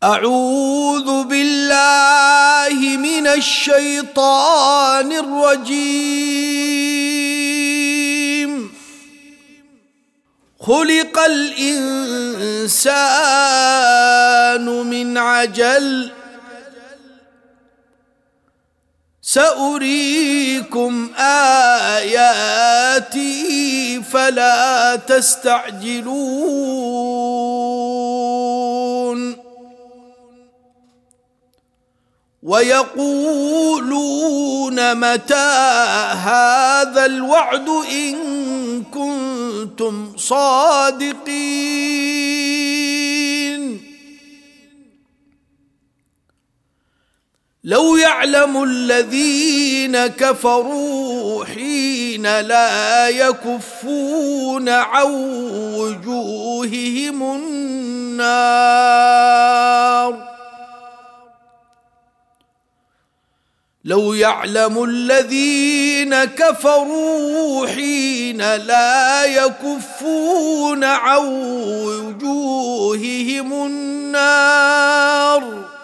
أعوذ بالله من الشيطان الرجيم. خلق الإنسان من عجل سأريكم آياتي فلا تستعجلون. ويقولون متى هذا الوعد إن كنتم صادقين. لو يعلم الذين كفروا حين لا يكفون عن وجوههم النار. لو يعلم الذين كفروا حين لا يكفون عن وجوههم النار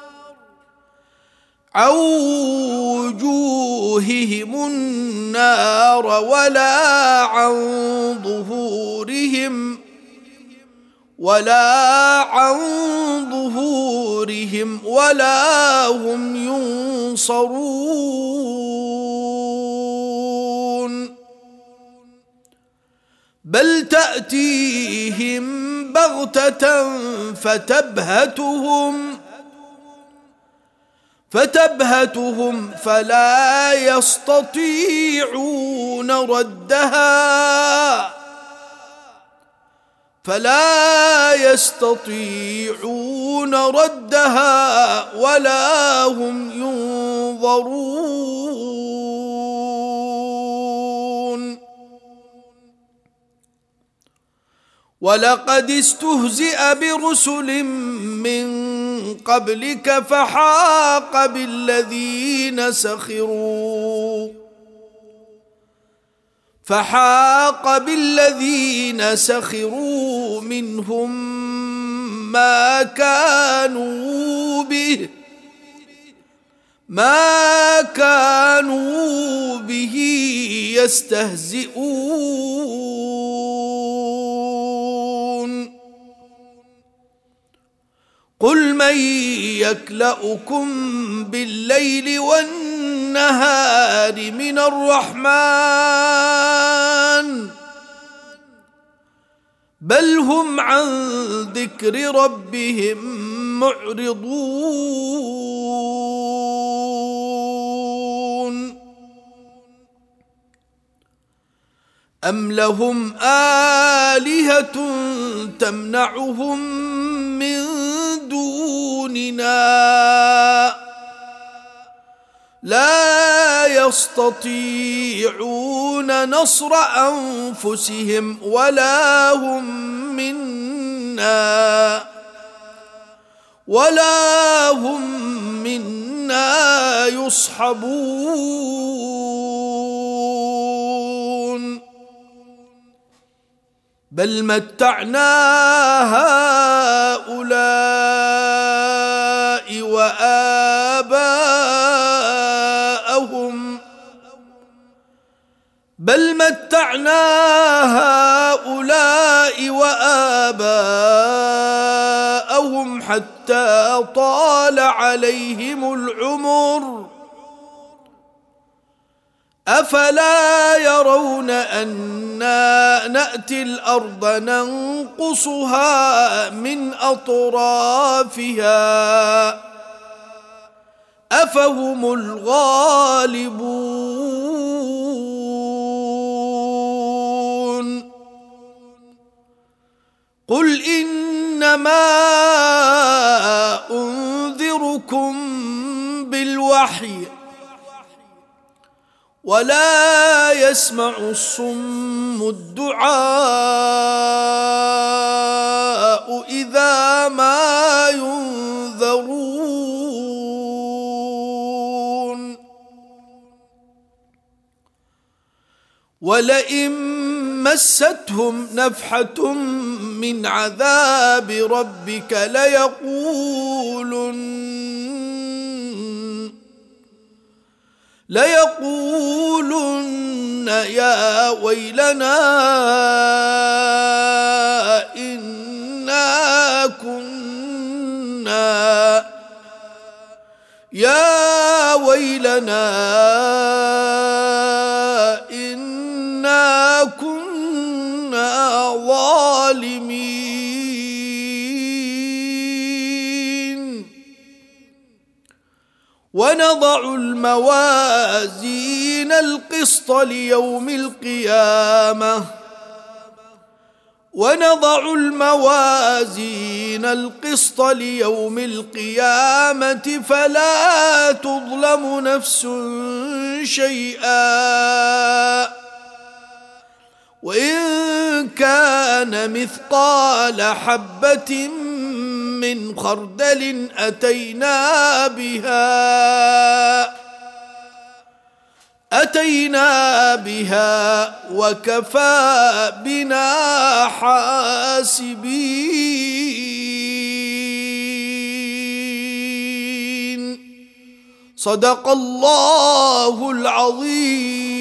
ولا عن ظهورهم ولا هم ينصرون. بل تأتيهم بغتة فتبهتهم فلا يستطيعون ردها ولا هم ينظرون. ولقد استهزئ برسل من قبلك فحاق بالذين سخروا منهم ما كانوا به يستهزئون. قل من يكلؤكم بالليل والنهار من الرحمن بل هم عن ذكر ربهم معرضون. أم لهم آلهة تمنعهم من دوننا لا يستطيعون نصر أنفسهم ولا هم منا يصحبون. بل متعنا هؤلاء وآباءهم حتى طال عليهم العمر أفلا يرون أنا نأتي الأرض ننقصها من أطرافها أفهم الغالبون. قل إنما أنذركم بالوحي ولا يسمع الصم الدعاء إذا ما ينذرون. ولئن مستهم نفحة من عذاب ربك ليقولن يا ويلنا إنا كنا ظالمين. ونضع الموازين القسط ليوم القيامة فلا تظلم نفس شيئا وإن كان مثقال حبة من خردل أتينا بها وكفى بنا حاسبين. صدق الله العظيم.